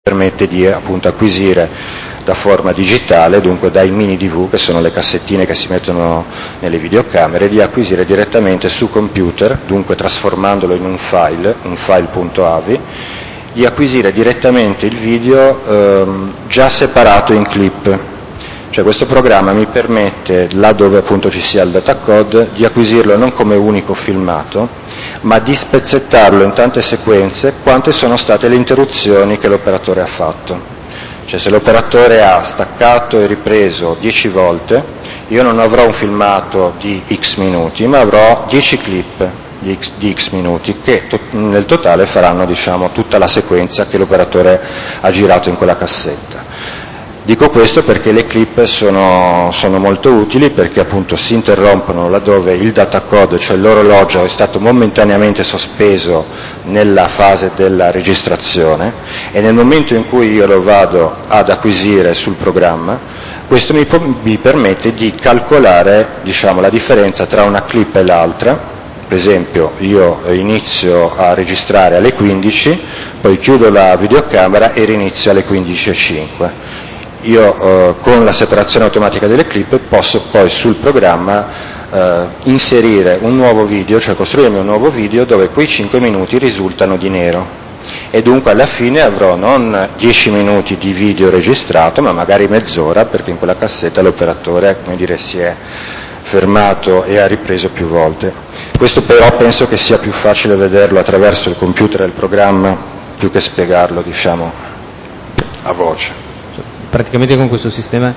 permette di appunto acquisire da forma digitale, dunque dai mini DV, che sono le cassettine che si mettono nelle videocamere, di acquisire direttamente su computer, dunque trasformandolo in un file.avi, di acquisire direttamente il video già separato in clip. Cioè questo programma mi permette, là dove appunto ci sia il datacode, di acquisirlo non come unico filmato, ma di spezzettarlo in tante sequenze quante sono state le interruzioni che l'operatore ha fatto. Cioè se l'operatore ha staccato e ripreso 10 volte, io non avrò un filmato di X minuti, ma avrò 10 clip di X minuti che nel totale faranno, diciamo, tutta la sequenza che l'operatore ha girato in quella cassetta. Dico questo perché le clip sono molto utili, perché appunto si interrompono laddove il datacode, cioè l'orologio, è stato momentaneamente sospeso nella fase della registrazione, e nel momento in cui io lo vado ad acquisire sul programma, questo mi permette di calcolare, diciamo, la differenza tra una clip e l'altra. Per esempio io inizio a registrare alle 15, poi chiudo la videocamera e rinizio alle 15:05. Io con la separazione automatica delle clip posso poi sul programma inserire un nuovo video, cioè costruirmi un nuovo video dove quei 5 minuti risultano di nero, e dunque alla fine avrò non 10 minuti di video registrato, ma magari mezz'ora, perché in quella cassetta l'operatore, come dire, si è fermato e ha ripreso più volte. Questo però penso che sia più facile vederlo attraverso il computer e il programma più che spiegarlo, diciamo, a voce. Praticamente con questo sistema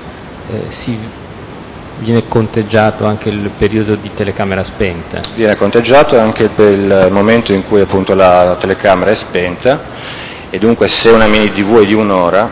viene conteggiato anche il periodo di telecamera spenta. Viene conteggiato anche per il momento in cui appunto la telecamera è spenta, e dunque se una mini DV è di un'ora,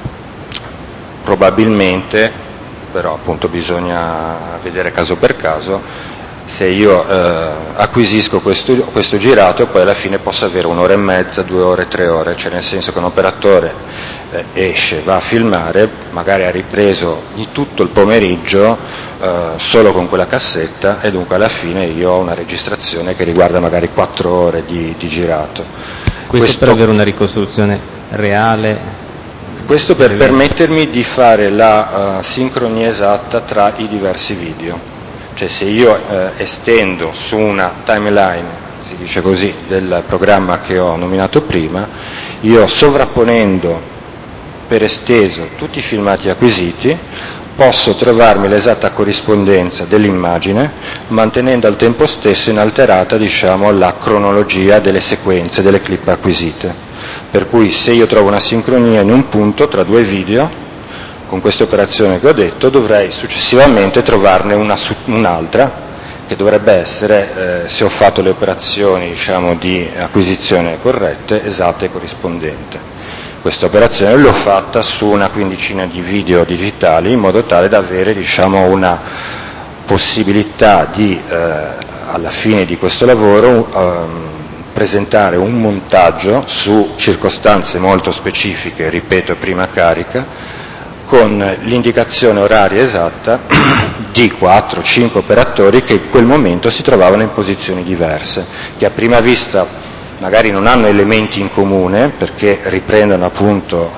probabilmente, però appunto bisogna vedere caso per caso, se io acquisisco questo girato, poi alla fine posso avere 1 ora e mezza, 2 ore, 3 ore, cioè nel senso che un operatore esce, va a filmare, magari ha ripreso di tutto il pomeriggio solo con quella cassetta, e dunque alla fine io ho una registrazione che riguarda magari 4 ore di girato. Questo per avere una ricostruzione reale? Questo per permettermi di fare la sincronia esatta tra i diversi video. Cioè se io estendo su una timeline, si dice così, del programma che ho nominato prima, io sovrapponendo per esteso tutti i filmati acquisiti, posso trovarmi l'esatta corrispondenza dell'immagine, mantenendo al tempo stesso inalterata, diciamo, la cronologia delle sequenze, delle clip acquisite. Per cui se io trovo una sincronia in un punto tra 2 video, con questa operazione che ho detto, dovrei successivamente trovarne un'altra, che dovrebbe essere, se ho fatto le operazioni, diciamo, di acquisizione corrette, esatta e corrispondente. Questa operazione l'ho fatta su una quindicina di video digitali, in modo tale da avere, diciamo, una possibilità di, alla fine di questo lavoro, presentare un montaggio su circostanze molto specifiche, ripeto, prima carica, con l'indicazione oraria esatta di 4-5 operatori che in quel momento si trovavano in posizioni diverse, che a prima vista magari non hanno elementi in comune, perché riprendono appunto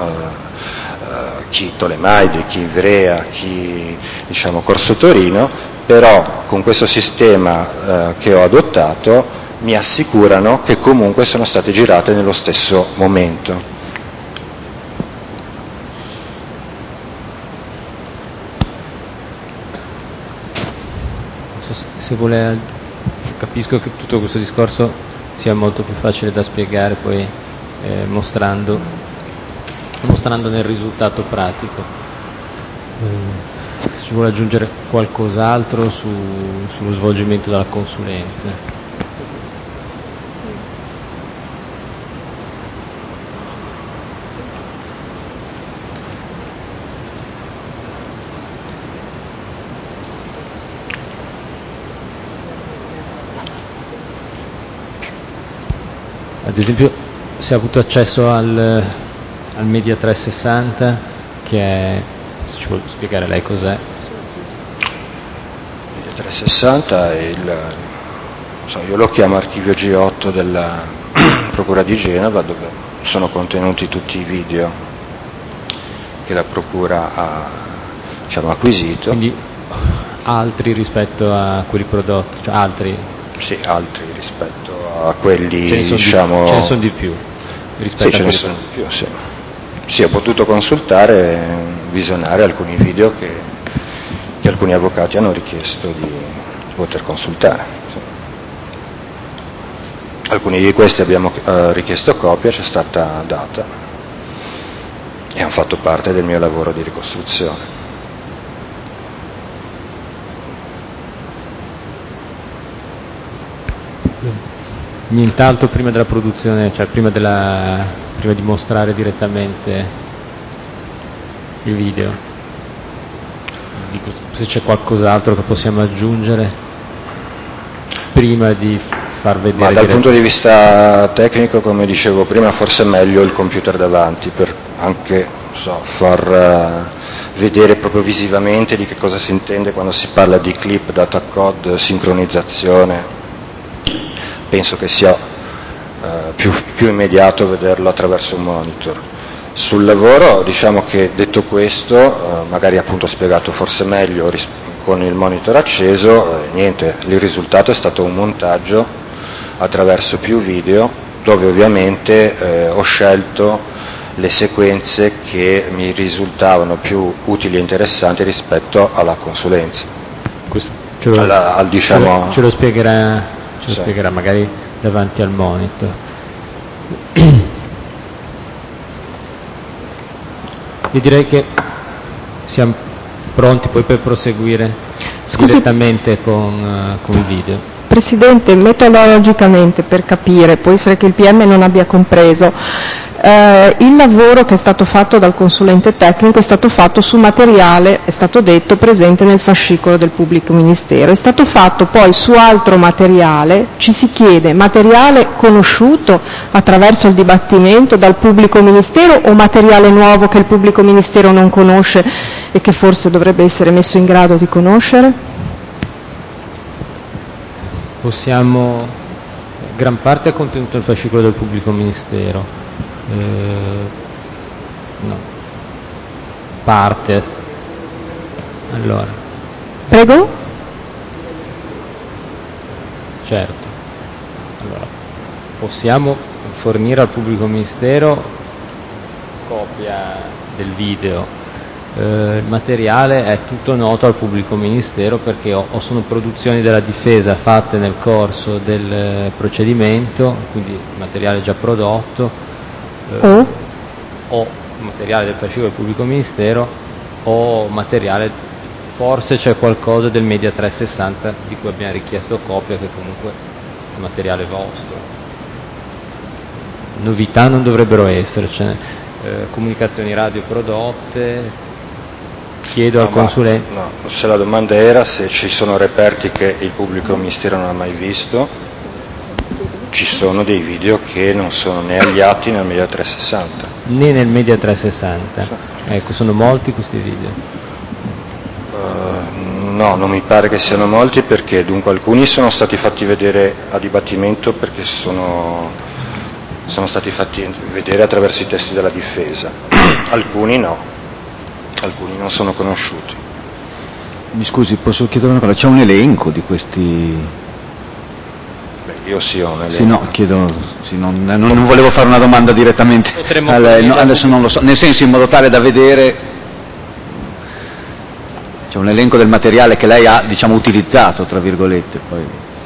chi Tolemaide, chi Ivrea, chi, diciamo, Corso Torino, però con questo sistema che ho adottato mi assicurano che comunque sono state girate nello stesso momento. Se vuole, capisco che tutto questo discorso sia molto più facile da spiegare poi mostrando nel risultato pratico. Se ci vuole aggiungere qualcos'altro sullo svolgimento della consulenza. Ad esempio, se ha avuto accesso al Media 360, che è, se ci vuole spiegare lei cos'è. Media 360 è non so, io lo chiamo archivio G8 della Procura di Genova, dove sono contenuti tutti i video che la Procura ha, diciamo, acquisito. Quindi altri rispetto a quelli prodotti, cioè altri? Sì, altri rispetto a quelli, ce ne sono di più rispetto sì, a quelli ce ne sono di più, sì. Sì, ho potuto consultare, visionare alcuni video che alcuni avvocati hanno richiesto di poter consultare. Sì. Alcuni di questi abbiamo richiesto copia, ci è stata data e hanno fatto parte del mio lavoro di ricostruzione. Nient'altro prima della produzione, cioè prima di mostrare direttamente il video? Dico, se c'è qualcos'altro che possiamo aggiungere prima di far vedere. Ma dal punto di vista tecnico, come dicevo prima, forse è meglio il computer davanti per anche far vedere proprio visivamente di che cosa si intende quando si parla di clip, data code, sincronizzazione. Penso che sia più immediato vederlo attraverso un monitor. Sul lavoro, diciamo che detto questo, magari appunto spiegato forse meglio con il monitor acceso, niente, il risultato è stato un montaggio attraverso più video, dove ovviamente ho scelto le sequenze che mi risultavano più utili e interessanti rispetto alla consulenza. Ce lo spiegherà. Ce lo spiegherà magari davanti al monitor. Io direi che siamo pronti poi per proseguire direttamente con il video. Presidente, metodologicamente, per capire, può essere che il PM non abbia compreso, il lavoro che è stato fatto dal consulente tecnico è stato fatto su materiale, è stato detto, presente nel fascicolo del pubblico ministero, è stato fatto poi su altro materiale, ci si chiede materiale conosciuto attraverso il dibattimento dal pubblico ministero o materiale nuovo che il pubblico ministero non conosce e che forse dovrebbe essere messo in grado di conoscere? Gran parte è contenuto nel fascicolo del pubblico ministero. No, parte. Allora. Prego? Certo. Allora, possiamo fornire al pubblico ministero copia del video. Il materiale è tutto noto al pubblico ministero perché sono produzioni della difesa fatte nel corso del procedimento, quindi materiale già prodotto, o materiale del fascicolo del pubblico ministero o materiale, forse c'è qualcosa del Media 360 di cui abbiamo richiesto copia, che comunque è materiale vostro. Novità non dovrebbero essercene. Comunicazioni radio prodotte. Chiedo al consulente. No, se la domanda era se ci sono reperti che il pubblico ministero non ha mai visto, ci sono dei video che non sono né agli atti né nel Media 360. Né nel Media 360. Sì. Ecco, sono molti questi video? No, non mi pare che siano molti, perché dunque alcuni sono stati fatti vedere a dibattimento perché sono stati fatti vedere attraverso i testi della difesa. Alcuni no, alcuni non sono conosciuti. Mi scusi, posso chiedere una cosa? C'è un elenco di questi? Io sì, ho un elenco. Sì, no, chiedo, sì, non volevo fare una domanda direttamente a lei, no, adesso non lo so, nel senso, in modo tale da vedere, c'è un elenco del materiale che lei ha, diciamo, utilizzato, tra virgolette, poi.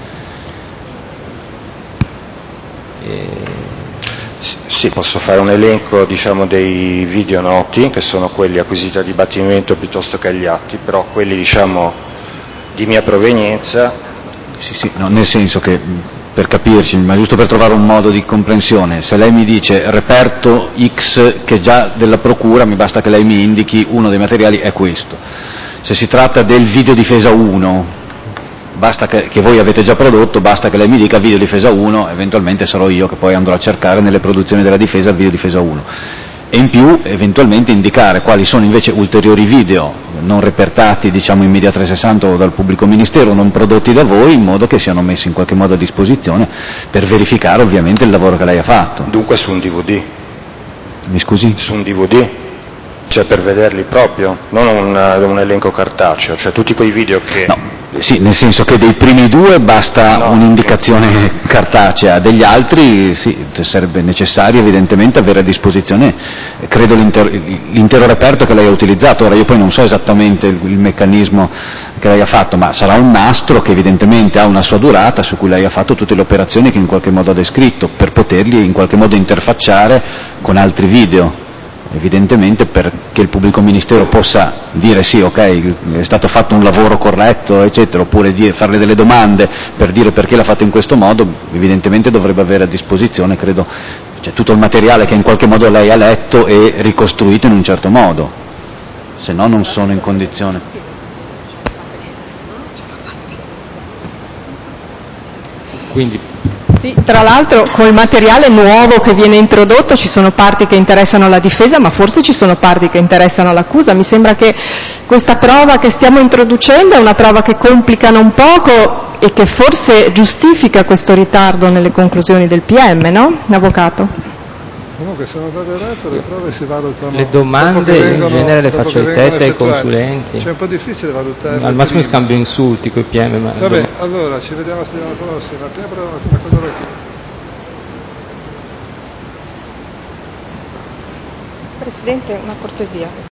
Sì, posso fare un elenco, diciamo, dei video noti, che sono quelli acquisiti a dibattimento piuttosto che agli atti, però quelli, diciamo, di mia provenienza. Sì, no, nel senso che, per capirci, ma giusto per trovare un modo di comprensione, se lei mi dice reperto X che è già della procura, mi basta che lei mi indichi uno dei materiali è questo. Se si tratta del video difesa 1, basta che voi avete già prodotto, basta che lei mi dica video difesa 1, eventualmente sarò io che poi andrò a cercare nelle produzioni della difesa il video difesa 1. E in più eventualmente indicare quali sono invece ulteriori video non repertati, diciamo, in Media 360 o dal pubblico ministero, non prodotti da voi, in modo che siano messi in qualche modo a disposizione per verificare ovviamente il lavoro che lei ha fatto. Dunque su un DVD? Mi scusi? Su un DVD, cioè per vederli proprio, non un elenco cartaceo, cioè tutti quei video che... No, sì, nel senso che dei primi due basta un'indicazione cartacea, degli altri sì, sarebbe necessario evidentemente avere a disposizione, credo, l'intero reperto che lei ha utilizzato. Ora io poi non so esattamente il meccanismo che lei ha fatto, ma sarà un nastro che evidentemente ha una sua durata, su cui lei ha fatto tutte le operazioni che in qualche modo ha descritto, per poterli in qualche modo interfacciare con altri video. Evidentemente perché il pubblico ministero possa dire sì, ok, è stato fatto un lavoro corretto, eccetera, oppure farle delle domande per dire perché l'ha fatto in questo modo, evidentemente dovrebbe avere a disposizione, credo, cioè, tutto il materiale che in qualche modo lei ha letto e ricostruito in un certo modo, se no non sono in condizione. Quindi Sì, tra l'altro col materiale nuovo che viene introdotto ci sono parti che interessano la difesa, ma forse ci sono parti che interessano l'accusa. Mi sembra che questa prova che stiamo introducendo è una prova che complicano un poco e che forse giustifica questo ritardo nelle conclusioni del PM, no, Avvocato? Comunque se non vado errato le prove si valutano. le domande in genere le faccio ai test e ai consulenti. Cioè è un po' difficile valutare. Al massimo scambio insulti con i PM. Ma vabbè, allora ci vediamo settimana prossima. Prima proviamo una cosa qui. Presidente, una cortesia.